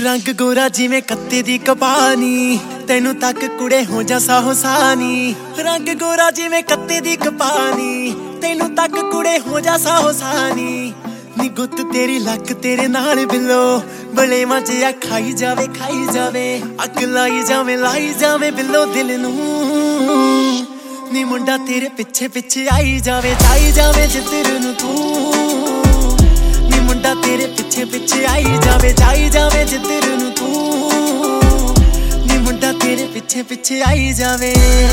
रंग गोरा जिवें कत्ते दी कपानी, तैनू तक कुड़े हो जा साहो सानी। रंग गोरा जिवें कत्ते दी कपानी, तैनू तक कुड़े हो जा साहो सानी। नी गुत्त तेरी लक तेरे नाल बिलो, बलेवां च आ खाई जावे अग लाई जावे बिलो दिल नू। नी मुंडा तेरे पिछे पिछे आई जावे जिधर नू तू। नी मुंडा तेरे पिछे पिछे आई जावे जिधर नू तू। नी मुंडा तेरे पिछे पिछे आई जावे।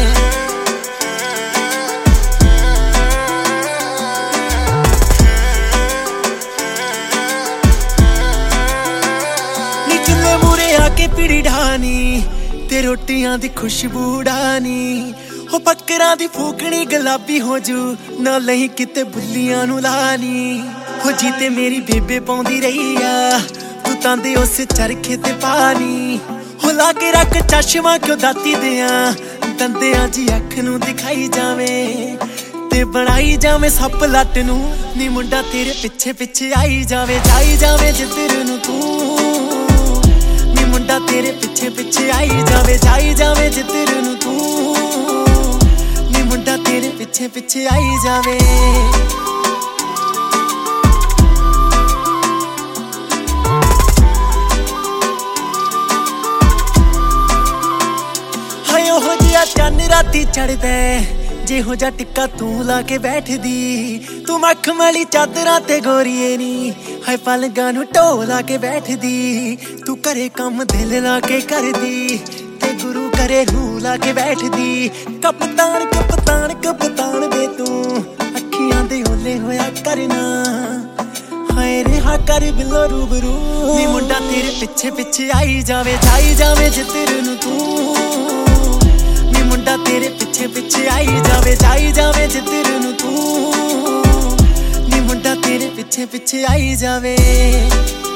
आके पीड़ी ढानी ते रोटियां दी खुशबू उड़ानी, हो पक्करां दी फूकनी गुलाबी हो जू ना लही किते बुल्लियां नू लानी। हो जी ते मेरी बेबे पाउंदी रही आ तू तांदे उस चरखे ते पानी। हो ला के रख चश्मा क्यों दाती दियां दंदियां जी अख नू दिखाई जावे ते बनाई जावे सप लट नू। नी मुंडा तेरे पिछे पिछे आई जावे जिधर नू तू। मुंडा तेरे पिछे पिछे आई जावे जिधर नू तू। नी मुंडा तेरे पिछे पिछे आई जावे। हाय ओहो जिहा चन्न राती चढ़दा जे हो जा टिक्का तू ला के बैठदी। तू मखमली चादरां ते गोरीए नी हाय पलगां नू ढोला के बैठदी। तू करे कम दिल ला के करदी ते गुरु करे रूह ला के बैठदी। कपतान वे तू अखियां दे ओले होया करना हाय रेहा कर बिलो रूबरू। नी मुंडा तेरे पिछे पिछे आई जावे जिधर नू तू। नी मुंडा तेरे पिछे पिछे आई जावे जिधर नू तू। नी मुंडा तेरे पिछे पिछे आई जावे।